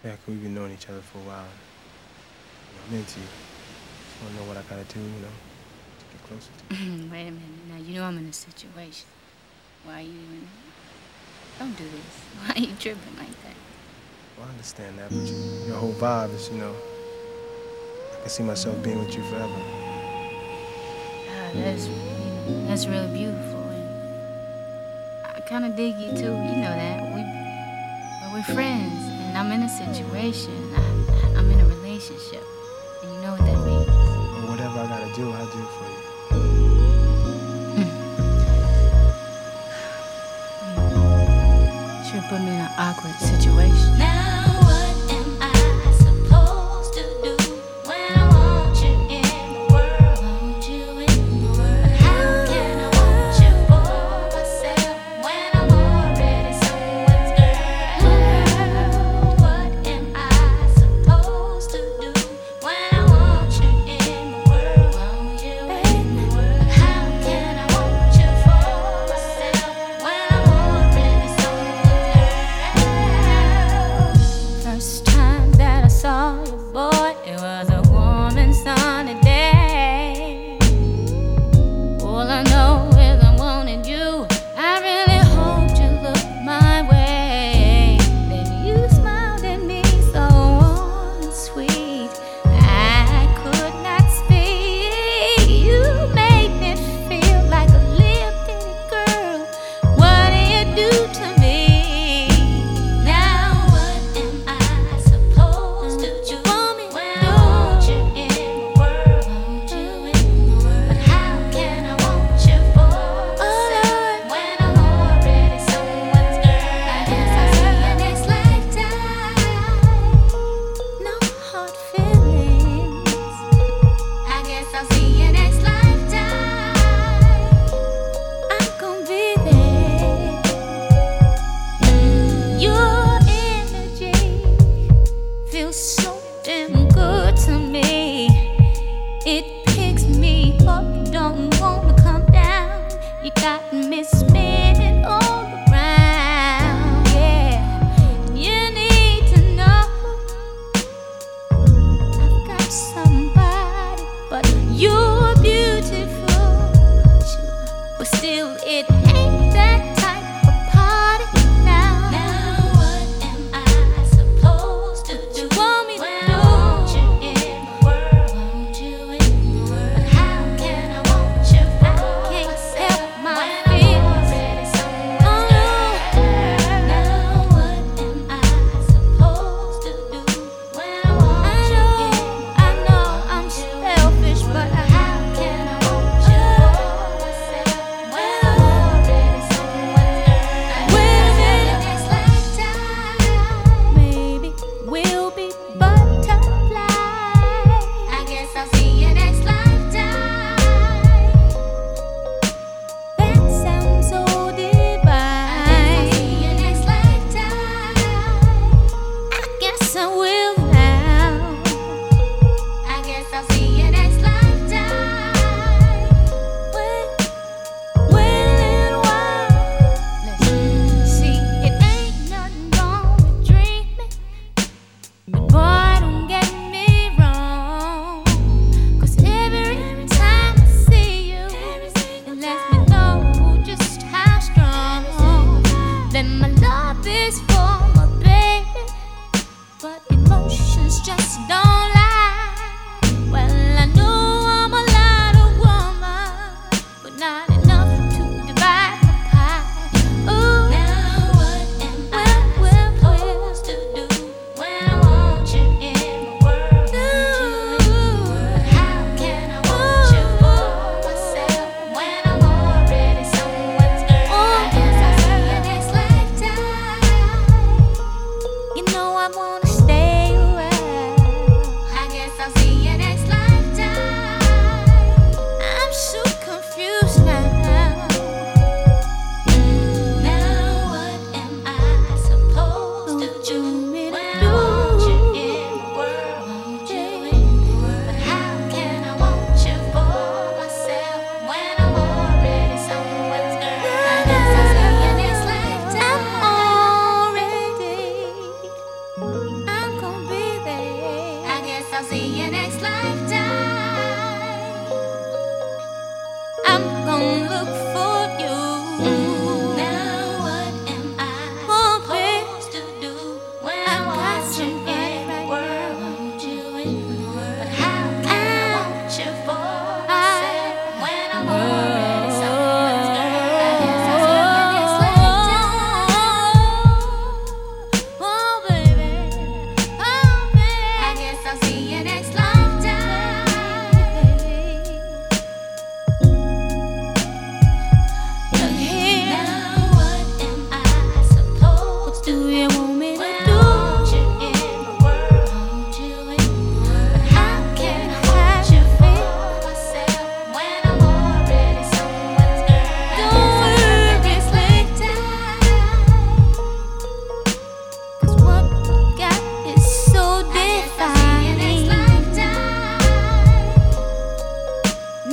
Yeah, 'cause we've been knowing each other for a while. I'm into you. Just wanna know what I gotta do, to get closer to you. Wait a minute. Now, you know I'm in a situation. Why you even... Don't do this. Why are you tripping like that? Well, I understand that, but your whole vibe is, I can see myself being with you forever. That's really beautiful. And I kind of dig you, too. You know that. But we're friends, and I'm in a situation. I'm in a relationship. And you know what that means. Well, whatever I gotta do, I'll do it for you. Sure put me in an awkward situation. Now what am I supposed to do when I want you in the world? Want you in the world. How can I want you for myself when I'm already someone's girl? What am I supposed to do when I want you in the world? Want you in the world. How can I want you for myself when I'm already someone's girl?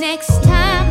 Next time